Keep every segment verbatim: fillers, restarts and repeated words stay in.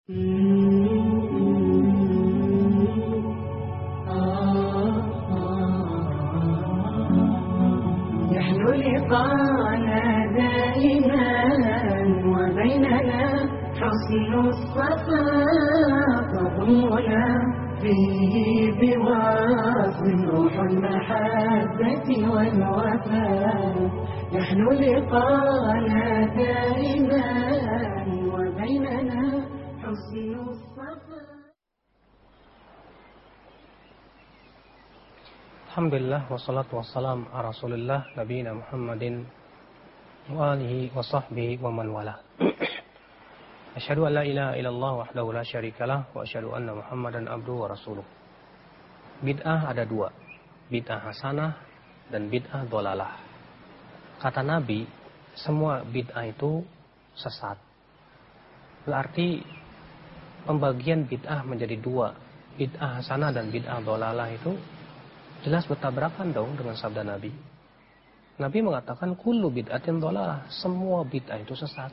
نحن لقانا دائما وبيننا حسن الصفاء تضمنا فيه بوصل روح المحبة والوفاء. نحن لقانا دائما وبيننا حسن الصفاء. Alhamdulillah wassalatu wassalam ala Rasulillah nabiyina Muhammadin wa alihi wa sahbihi wa man wala. Asyhadu an la ilaha illallah wahdahu la syarikalah wa asyhadu anna Muhammadan abduhu wa rasuluh. Bid'ah ada dua, bid'ah hasanah dan bid'ah dhalalah. Kata Nabi, semua bid'ah itu sesat. Berarti pembagian bid'ah menjadi dua, bid'ah hasanah dan bid'ah dhalalah itu jelas bertabrakan dong dengan sabda Nabi. Nabi mengatakan kullu bid'atin dhalalah, semua bid'ah itu sesat.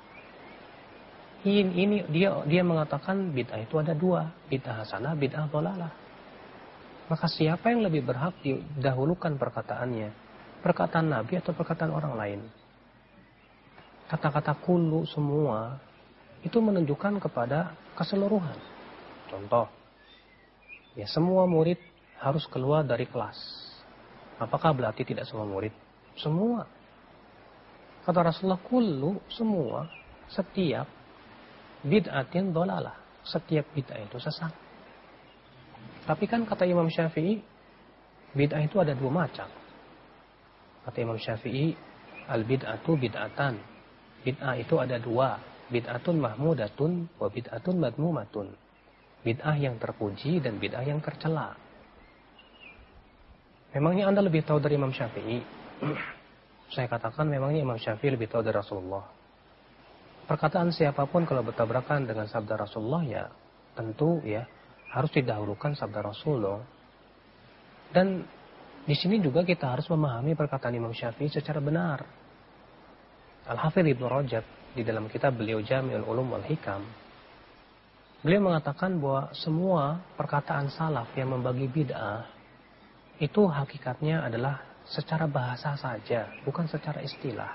Ini, ini dia dia mengatakan bid'ah itu ada dua, bid'ah hasanah, bid'ah dhalalah. Maka siapa yang lebih berhak didahulukan perkataannya? Perkataan Nabi atau perkataan orang lain? Kata-kata kullu semua itu menunjukkan kepada keseluruhan. Contoh, ya semua murid harus keluar dari kelas. Apakah berarti tidak semua murid? Semua. Kata Rasulullah, kullu, semua, setiap bid'atin dhalalah, setiap bid'ah itu sesat. Tapi kan kata Imam Syafi'i, bid'ah itu ada dua macam. Kata Imam Syafi'i, al-bid'atu bid'atan. Bid'ah itu ada dua, bid'atun mahmudatun wa bid'atun madmumatun. Bid'ah yang terpuji dan bid'ah yang tercela. Memangnya Anda lebih tahu dari Imam Syafi'i? Saya katakan memangnya Imam Syafi'i lebih tahu dari Rasulullah. Perkataan siapapun kalau bertabrakan dengan sabda Rasulullah, ya tentu ya harus didahulukan sabda Rasulullah. Dan di sini juga kita harus memahami perkataan Imam Syafi'i secara benar. Al-Hafidz Ibnu Rajab di dalam kitab beliau Jami'ul Ulum wal Hikam, beliau mengatakan bahwa semua perkataan salaf yang membagi bid'ah itu hakikatnya adalah secara bahasa saja, bukan secara istilah.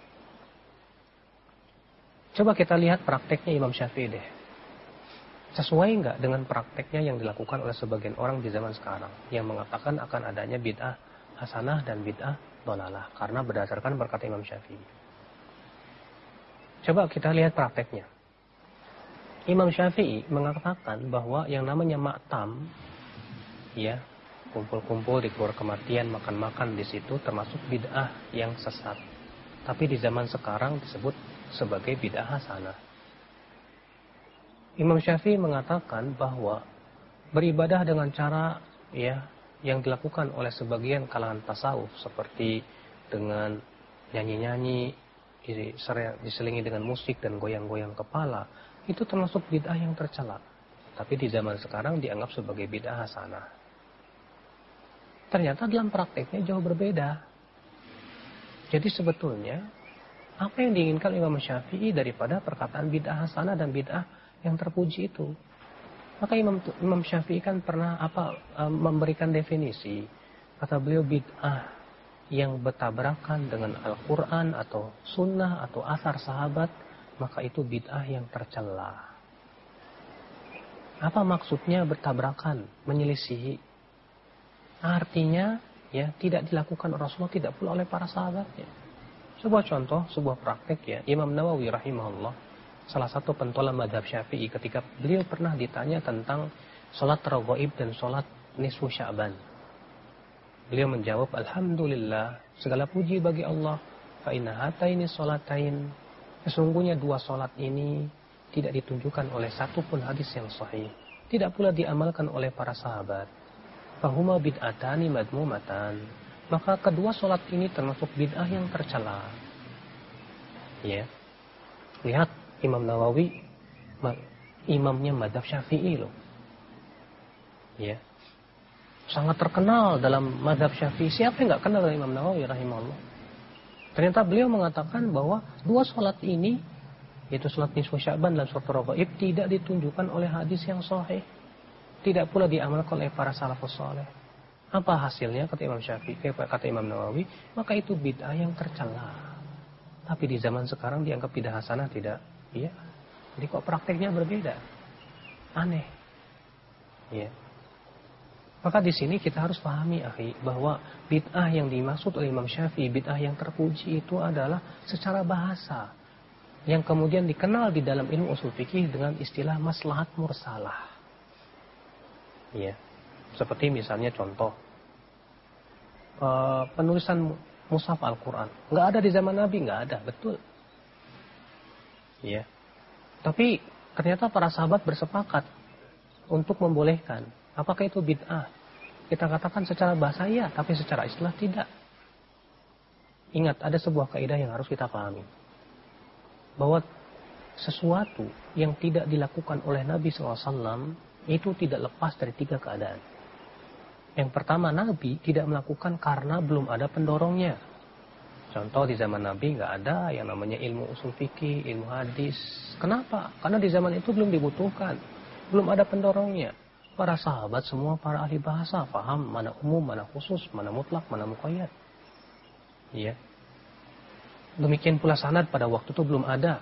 Coba kita lihat prakteknya Imam Syafi'i deh. Sesuai nggak dengan prakteknya yang dilakukan oleh sebagian orang di zaman sekarang, yang mengatakan akan adanya bid'ah hasanah dan bid'ah dhalalah, karena berdasarkan perkataan Imam Syafi'i. Coba kita lihat prakteknya. Imam Syafi'i mengatakan bahwa yang namanya maktam, ya, kumpul-kumpul di keluar kematian, makan-makan di situ termasuk bid'ah yang sesat. Tapi di zaman sekarang disebut sebagai bid'ah hasanah. Imam Syafi'i mengatakan bahwa beribadah dengan cara ya yang dilakukan oleh sebagian kalangan tasawuf seperti dengan nyanyi-nyanyi, diselingi dengan musik dan goyang-goyang kepala, itu termasuk bid'ah yang tercela. Tapi di zaman sekarang dianggap sebagai bid'ah hasanah. Ternyata dalam prakteknya jauh berbeda. Jadi sebetulnya apa yang diinginkan Imam Syafi'i daripada perkataan bid'ah hasanah dan bid'ah yang terpuji itu? Maka Imam Imam Syafi'i kan pernah apa memberikan definisi. Kata beliau, bid'ah yang bertabrakan dengan Al-Quran atau sunnah atau asar sahabat, maka itu bid'ah yang tercela. Apa maksudnya bertabrakan, menyelisihi? Artinya ya tidak dilakukan Rasulullah, tidak pula oleh para sahabatnya. Sebuah contoh, sebuah praktek ya, Imam Nawawi rahimahullah, salah satu pentolan mazhab Syafi'i, ketika beliau pernah ditanya tentang salat raghaib dan salat nisfu Sya'ban. Beliau menjawab, alhamdulillah, segala puji bagi Allah, fa inna hataini salatain, sesungguhnya dua salat ini tidak ditunjukkan oleh satu pun hadis yang sahih, tidak pula diamalkan oleh para sahabat. Fahuma bid'atani madmumatan, maka kedua solat ini termasuk bid'ah yang tercela. Ya, lihat Imam Nawawi, imamnya mazhab Syafi'i loh. Ya, sangat terkenal dalam mazhab Syafi'i. Siapa yang nggak kenal dengan Imam Nawawi rahimahullah? Ternyata beliau mengatakan bahwa dua solat ini yaitu salat nisfu Sya'ban dan surat Raghaib, tidak ditunjukkan oleh hadis yang sahih. Tidak pula diamalkan oleh para salafus saleh. Apa hasilnya? Kata Imam Syafi'i, kata Imam Nawawi, maka itu bid'ah yang tercela. Tapi di zaman sekarang dianggap bid'ah hasanah, tidak? Iya. Jadi kok prakteknya berbeda? Aneh. Iya. Maka di sini kita harus pahami, akhi, bahwa bid'ah yang dimaksud oleh Imam Syafi'i, bid'ah yang terpuji itu adalah secara bahasa, yang kemudian dikenal di dalam ilmu usul fikih dengan istilah maslahat mursalah. Iya. Seperti misalnya contoh, uh, penulisan mushaf Al-Quran. Nggak ada di zaman Nabi, nggak ada, betul. Iya. Tapi ternyata para sahabat bersepakat untuk membolehkan. Apakah itu bid'ah? Kita katakan secara bahasa iya, tapi secara istilah tidak. Ingat, ada sebuah kaidah yang harus kita pahami. Bahwa sesuatu yang tidak dilakukan oleh Nabi shallallahu alaihi wasallam itu tidak lepas dari tiga keadaan. Yang pertama, Nabi tidak melakukan karena belum ada pendorongnya. Contoh, di zaman Nabi nggak ada yang namanya ilmu usul fikih, ilmu hadis. Kenapa? Karena di zaman itu belum dibutuhkan. Belum ada pendorongnya. Para sahabat semua para ahli bahasa, paham mana umum, mana khusus, mana mutlak, mana muqayyad. Iya. Demikian pula sanad pada waktu itu belum ada.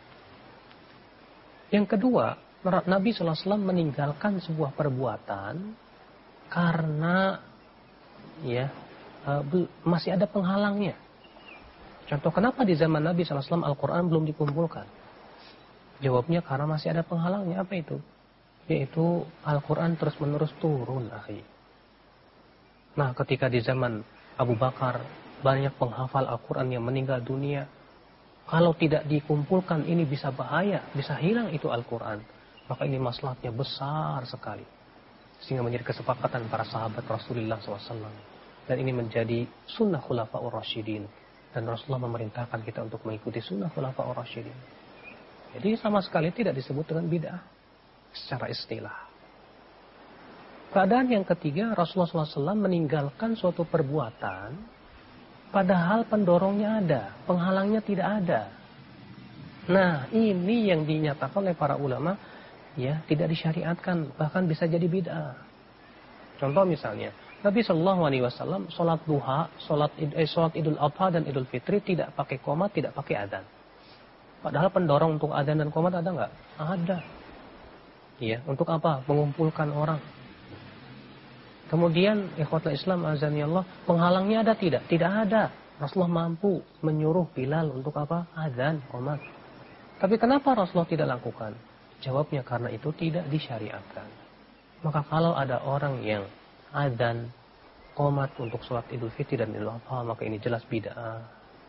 Yang kedua, Nabi shallallahu alaihi wasallam meninggalkan sebuah perbuatan karena ya masih ada penghalangnya. Contoh, kenapa di zaman Nabi shallallahu alaihi wasallam Al-Quran belum dikumpulkan? Jawabnya karena masih ada penghalangnya. Apa itu? Yaitu Al-Quran terus-menerus turun, akhi. Nah, ketika di zaman Abu Bakar banyak penghafal Al-Quran yang meninggal dunia, kalau tidak dikumpulkan ini bisa bahaya, bisa hilang itu Al-Quran. Maka ini maslahatnya besar sekali. Sehingga menjadi kesepakatan para sahabat Rasulullah shallallahu alaihi wasallam. Dan ini menjadi sunnah khulafa'ur rasyidin. Dan Rasulullah memerintahkan kita untuk mengikuti sunnah khulafa'ur rasyidin. Jadi sama sekali tidak disebut dengan bid'ah secara istilah. Keadaan yang ketiga, Rasulullah shallallahu alaihi wasallam meninggalkan suatu perbuatan padahal pendorongnya ada, penghalangnya tidak ada. Nah, ini yang dinyatakan oleh para ulama, ya, tidak disyariatkan, bahkan bisa jadi bid'ah. Contoh misalnya, Nabi Shallallahu Alaihi Wasallam sholat duha, sholat, eh, sholat Idul Adha dan Idul Fitri tidak pakai qomat, tidak pakai adzan. Padahal pendorong untuk adzan dan qomat ada nggak? Ada. Iya, untuk apa? Mengumpulkan orang. Kemudian, ikhwatul Islam azani Allah, penghalangnya ada tidak? Tidak ada. Rasulullah mampu menyuruh Bilal untuk apa? Adzan, qomat. Tapi kenapa Rasulullah tidak lakukan? Jawabnya karena itu tidak disyariatkan. Maka kalau ada orang yang adzan, qomat untuk sholat Idul Fitri dan Idul Adha, maka ini jelas bid'ah.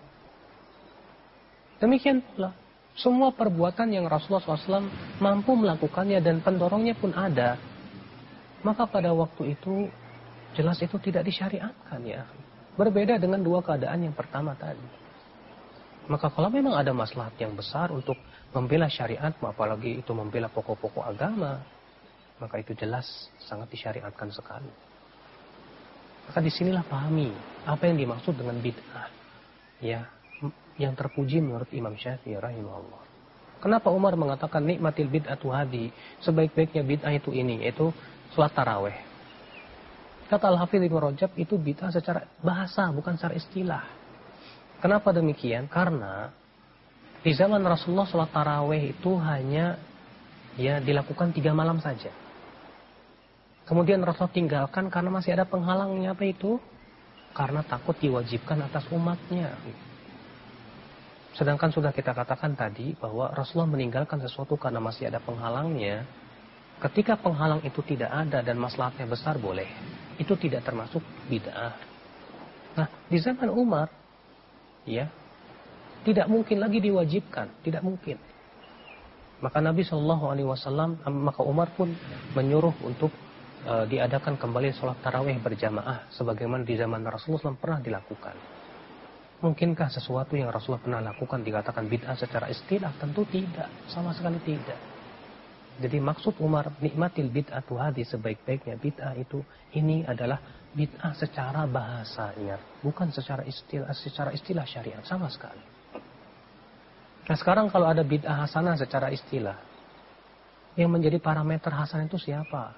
Demikian pula, semua perbuatan yang Rasulullah shallallahu alaihi wasallam mampu melakukannya dan pendorongnya pun ada, maka pada waktu itu jelas itu tidak disyariatkan, ya. Berbeda dengan dua keadaan yang pertama tadi. Maka kalau memang ada maslahat yang besar untuk membela syariat, apalagi itu membela pokok-pokok agama, maka itu jelas sangat disyariatkan sekali. Maka disinilah pahami apa yang dimaksud dengan bid'ah, ya, yang terpuji menurut Imam Syafi'i rahimahullah. Kenapa Umar mengatakan nikmatil bid'atu hadi, sebaik-baiknya bid'ah itu ini, yaitu sholat taraweh. Kata Al-Hafidz Ibnu Rajab, itu bid'ah secara bahasa, bukan secara istilah. Kenapa demikian? Karena di zaman Rasulullah sholat taraweh itu hanya ya dilakukan tiga malam saja. Kemudian Rasulullah tinggalkan karena masih ada penghalangnya. Apa itu? Karena takut diwajibkan atas umatnya. Sedangkan sudah kita katakan tadi bahwa Rasulullah meninggalkan sesuatu karena masih ada penghalangnya. Ketika penghalang itu tidak ada dan maslahatnya besar, boleh. Itu tidak termasuk bid'ah. Nah, di zaman Umar, ya, tidak mungkin lagi diwajibkan, tidak mungkin. Maka Nabi Shallallahu Alaihi Wasallam, maka Umar pun menyuruh untuk uh, diadakan kembali sholat tarawih berjamaah, sebagaimana di zaman Rasulullah shallallahu alaihi wasallam pernah dilakukan. Mungkinkah sesuatu yang Rasulullah pernah lakukan dikatakan bid'ah secara istilah? Tentu tidak, sama sekali tidak. Jadi maksud Umar nikmatil bid'atu hadi, sebaik-baiknya bid'ah itu, ini adalah bid'ah secara bahasa, ingat, bukan secara istilah secara istilah syariat sama sekali. Nah sekarang kalau ada bid'ah hasanah secara istilah, yang menjadi parameter hasanah itu siapa?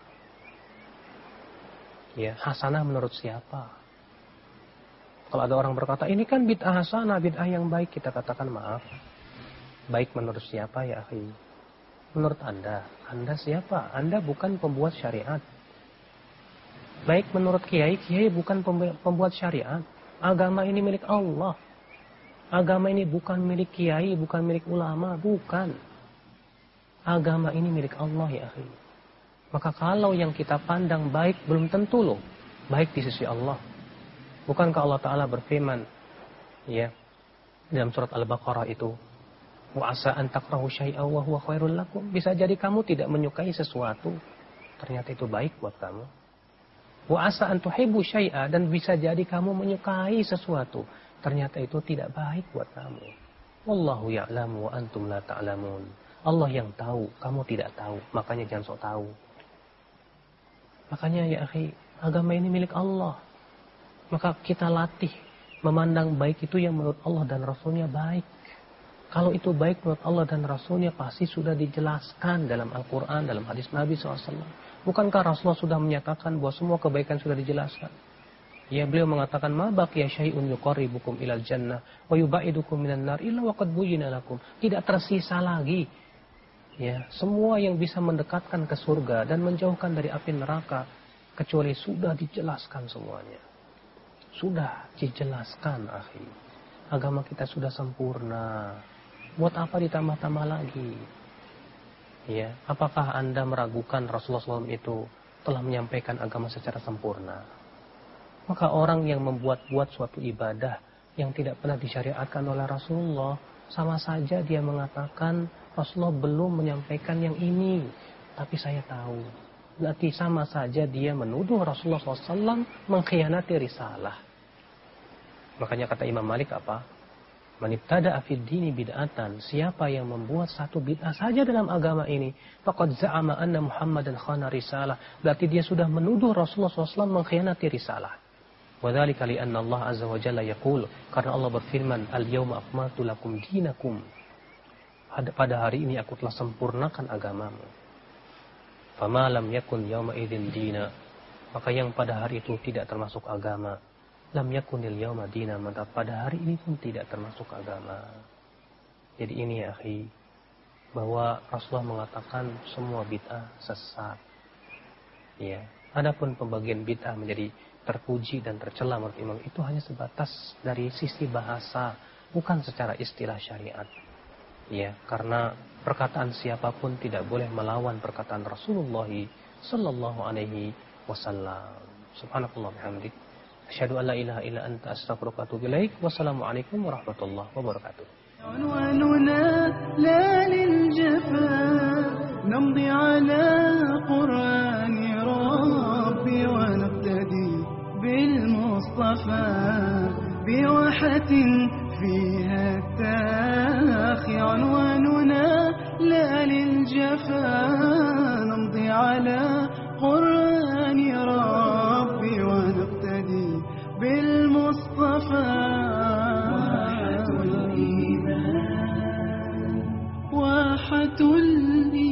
Ya, hasanah menurut siapa? Kalau ada orang berkata, ini kan bid'ah hasanah, bid'ah yang baik, kita katakan maaf. Baik menurut siapa ya akhi? Menurut Anda. Anda siapa? Anda bukan pembuat syariat. Baik menurut kiai, kiai bukan pembuat syariat. Agama ini milik Allah. Agama ini bukan milik kiai, bukan milik ulama, bukan. Agama ini milik Allah ya akhi. Maka kalau yang kita pandang baik belum tentu loh baik di sisi Allah. Bukankah Allah Ta'ala berfirman ya dalam surat Al-Baqarah itu, wa asa an takrahu syai'an wa huwa khairul lakum. Bisa jadi kamu tidak menyukai sesuatu, ternyata itu baik buat kamu. Wa asa an tuhibbu syai'a, dan bisa jadi kamu menyukai sesuatu, ternyata itu tidak baik buat kamu. Wallahu ya'lamu wa antum la ta'lamun. Allah yang tahu, kamu tidak tahu, makanya jangan sok tahu. Makanya ya akhi, agama ini milik Allah. Maka kita latih memandang baik itu yang menurut Allah dan Rasulnya baik. Kalau itu baik menurut Allah dan Rasulnya pasti sudah dijelaskan dalam Al-Quran, dalam hadis Nabi shallallahu alaihi wasallam. Bukankah Rasulullah sudah menyatakan bahwa semua kebaikan sudah dijelaskan? Ya, beliau mengatakan, ma baqiya syai'un yuqarribukum ilal jannah wa yubaidukum minan nar illa waqad buyyina lakum. Tidak tersisa lagi ya semua yang bisa mendekatkan ke surga dan menjauhkan dari api neraka kecuali sudah dijelaskan semuanya. Sudah dijelaskan akhi. Agama kita sudah sempurna. Buat apa ditambah-tambah lagi? Ya, apakah Anda meragukan Rasulullah shallallahu alaihi wasallam itu telah menyampaikan agama secara sempurna? Maka orang yang membuat-buat suatu ibadah yang tidak pernah disyariatkan oleh Rasulullah, sama saja dia mengatakan Rasulullah belum menyampaikan yang ini, tapi saya tahu. Berarti sama saja dia menuduh Rasulullah shallallahu alaihi wasallam mengkhianati risalah. Makanya kata Imam Malik apa? Manibtada afid dini bid'atan. Siapa yang membuat satu bid'ah saja dalam agama ini, faqad za'ama anna Muhammadan khana risalah. Berarti dia sudah menuduh Rasulullah shallallahu alaihi wasallam mengkhianati risalah. Wadzalika li'anna Allah azza wa jalla yaqul, karena Allah berfirman, al-yawma akmaltu lakum dinakum. Pada hari ini aku telah sempurnakan agamamu. Fama lam yakun yawma idzin dina. Maka yang pada hari itu tidak termasuk agama, lam yakunil yawma dina, maka pada hari ini pun tidak termasuk agama. Jadi ini ya akhi, bahwa Rasulullah mengatakan semua bid'ah sesat. Ya, adapun pembagian bid'ah menjadi terpuji dan tercela menurut Imam itu hanya sebatas dari sisi bahasa, bukan secara istilah syariat. Ya, karena perkataan siapapun tidak boleh melawan perkataan Rasulullah sallallahu alaihi wasallam. Subhanallah bihamdik, asyhadu an la ilaha illa anta astaghfiruka wa atubu ilaik. Wassalamualaikum warahmatullahi wabarakatuh. عنواننا لا للجفاء نمضي على قرآن ربي ونقتدي بالمصطفى بواحة فيها التاخي. عنواننا لا للجفاء نمضي على قرآن ربي ونقتدي بالمصطفى. واحة الإيمان واحة الإيمان